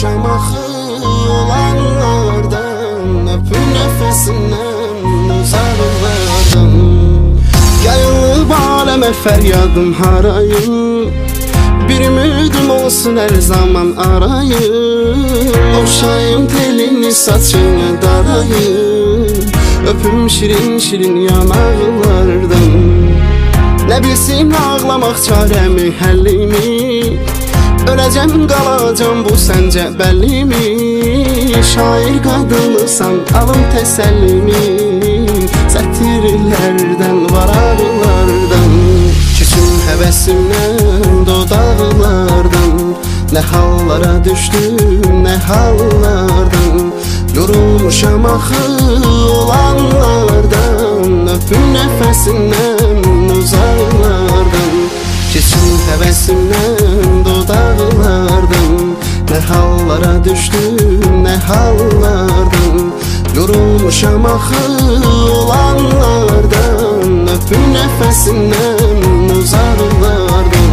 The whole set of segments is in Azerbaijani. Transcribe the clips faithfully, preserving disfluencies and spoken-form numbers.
Yorulmuşam axı olanlardan, öpür nəfəsindən uzaqlardan. Yayılıb aləmə fəryadım harayım, bir ümidim olsun hər zaman arayım. Oxşayım telini saçını darayım, öpüm şirin şirin yanaqlardan. Nə bilsin ağlamaq çarəmi, həllimi, öləcəm qalacam bu səncə bəllimi. Şair qadınısan alım təsəllimi, sətirlərdən varaqlardan. Keçim həvəsimdən dodaqlardan, nə hallara düşdüm, nə hallardan. Yorulmuşam axı olanlardan, öpüm nəfəsindən uzaqlardan. Keçim həvəsimdən dodaqlardan, nə hallara düşdüm, nə hallardan. Yorulmuşam axı olanlardan, öpüm nəfəsindən uzaqlardan.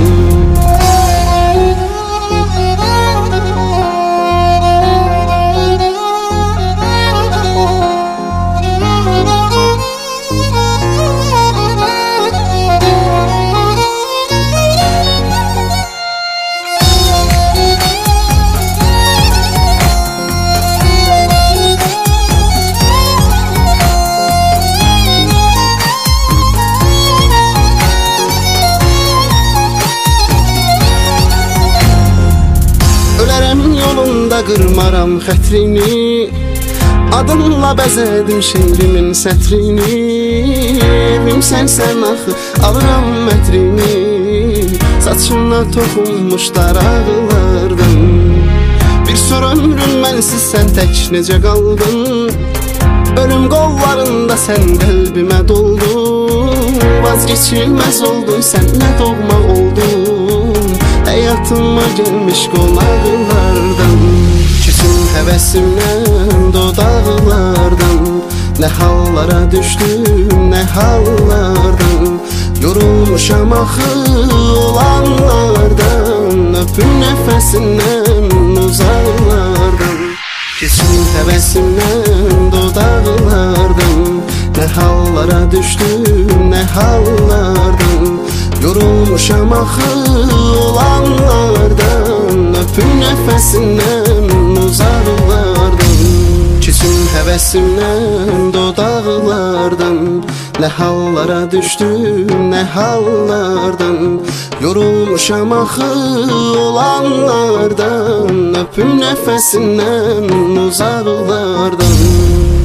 Yolunda qırmaram xətrini, adınla bəzədim şeirimin sətrini. Evim sənsən axı, alıram mətrini, saçına toxunmuş daraqlardan. Bir sonra ömrüm mənsiz sən tək necə qaldın, ölüm qollarında sən qəlbimə doldun. Vazgeçilməz oldun, sən nə doğma oldun, həyatıma gəlmiş qonaqlardan. Keçim həvəsimdən dodaqlardan, nə hallara düşdüm, nə hallardan. Yorulmuşam axı olanlardan, öpüm nəfəsindən uzaqlardan. Keçim həvəsimdən dodaqlardan, nə hallara düşdüm, nə hallardan. Yorulmuşam axı olanlardan, öpüm nəfəsindən uzaqlardan. Keçim həvəsimdən dodaqlardan, nə hallara düşdüm, nə hallardan. Yorulmuşam axı olanlardan, öpüm nəfəsindən uzaqlardan.